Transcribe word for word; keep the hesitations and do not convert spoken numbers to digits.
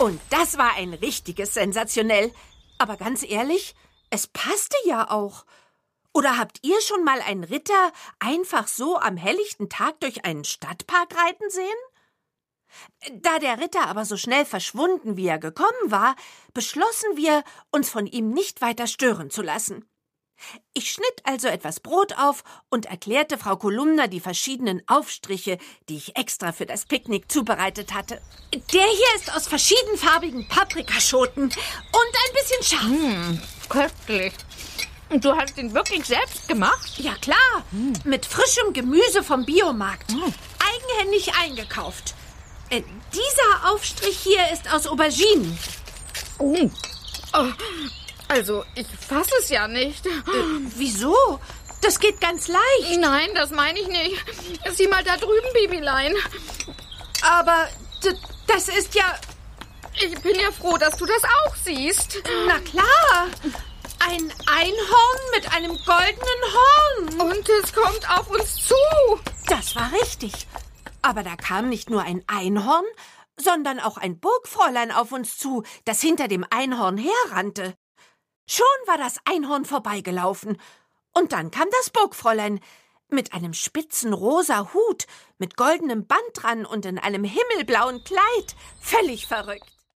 Und das war ein richtiges Sensationell. Aber ganz ehrlich, es passte ja auch. Oder habt ihr schon mal einen Ritter einfach so am helllichten Tag durch einen Stadtpark reiten sehen? Da der Ritter aber so schnell verschwunden, wie er gekommen war, beschlossen wir, uns von ihm nicht weiter stören zu lassen. Ich schnitt also etwas Brot auf und erklärte Frau Kolumna die verschiedenen Aufstriche, die ich extra für das Picknick zubereitet hatte. Der hier ist aus verschiedenfarbigen Paprikaschoten und ein bisschen scharf. Mmh, köstlich. Und du hast ihn wirklich selbst gemacht? Ja klar, mmh. mit frischem Gemüse vom Biomarkt. Mmh. Eigenhändig eingekauft. Äh, dieser Aufstrich hier ist aus Auberginen. Oh. Oh. Also, ich fasse es ja nicht. Äh, wieso? Das geht ganz leicht. Nein, das meine ich nicht. Sieh mal da drüben, Babylein. Aber d- das ist ja... Ich bin ja froh, dass du das auch siehst. Na klar. Ein Einhorn mit einem goldenen Horn. Und es kommt auf uns zu. Das war richtig. Aber da kam nicht nur ein Einhorn, sondern auch ein Burgfräulein auf uns zu, das hinter dem Einhorn herrannte. Schon war das Einhorn vorbeigelaufen. Und dann kam das Burgfräulein mit einem spitzen rosa Hut, mit goldenem Band dran und in einem himmelblauen Kleid. Völlig verrückt.